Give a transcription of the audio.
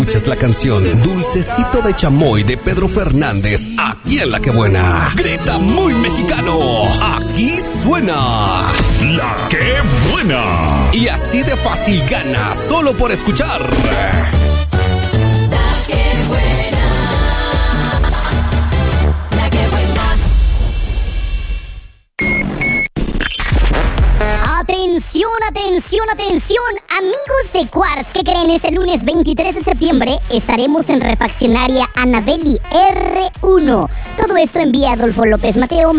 Escuchas la canción Dulcecito de Chamoy de Pedro Fernández, aquí en La Que Buena. Grita muy mexicano, aquí suena La Que Buena. Y así de fácil gana, solo por escuchar La Que Buena. La Que Buena. Atención, atención, atención, amigos de Quartz, ¿qué creen? Este lunes 23 de septiembre estaremos en Refaccionaria Anabeli R1. Todo esto en vía Adolfo López Mateo,